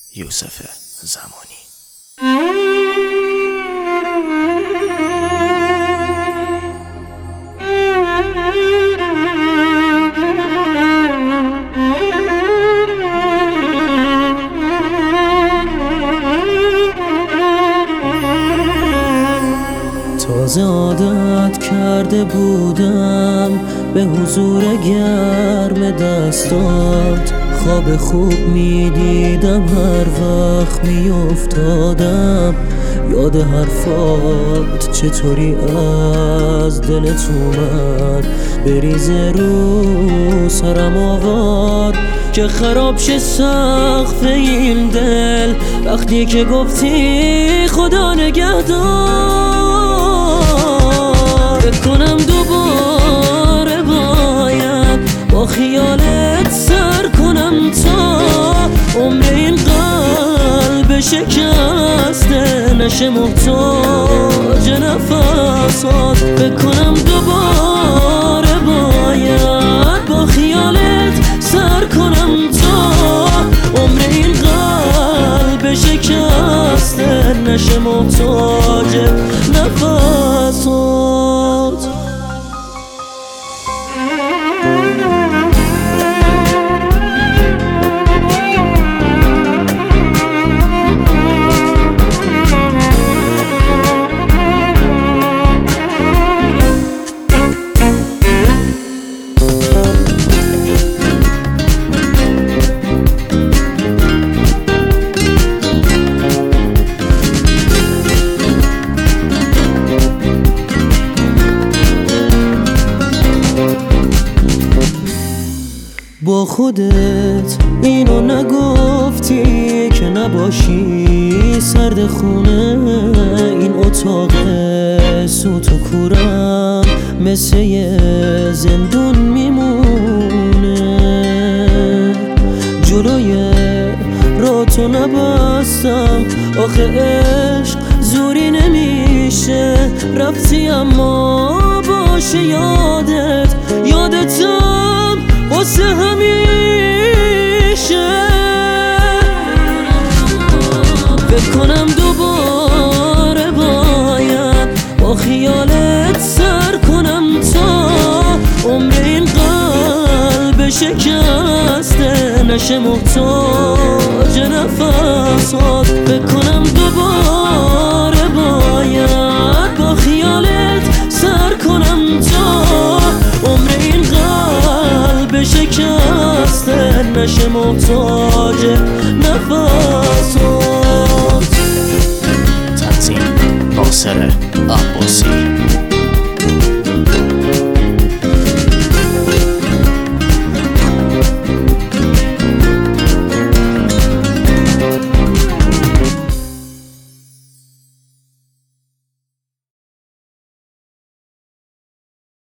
یوسف زمانی. تازه عادت کرده بودم به حضور گرم دستات، خواب خوب میدیدم هر وقت میافتادم یاد حرفات، چطوری از دلت اومد بریزه رو سرم آوار که خراب شه سقف این دل وقتی که گفتی خدا نگهدار. بکنم دوباره باید با خیالت سر کنم تا عمر این قلب شکسته نشه محتاج نفسات. بکنم دوباره باید با خیالت سر کنم تا عمر این قلب شکسته نشه محتاج نفسات. با خودت اینو نگفتی که نباشی سرد خونه این اتاق سوت و کورم مثل یه زندون میمونه. جلوی راتو نبستم آخه عشق زوری نمیشه، رفتی اما باشه یادتم واسه همیشه. بکنم دوباره باید با خیالت سر کنم تا عمر این قلب شکسته نشه محتاج نفسات. بکنم دوباره باید با خیالت سر کنم تا عمر این قلب شکسته نشه محتاج نفسات. تنظیم ناصر عباسی.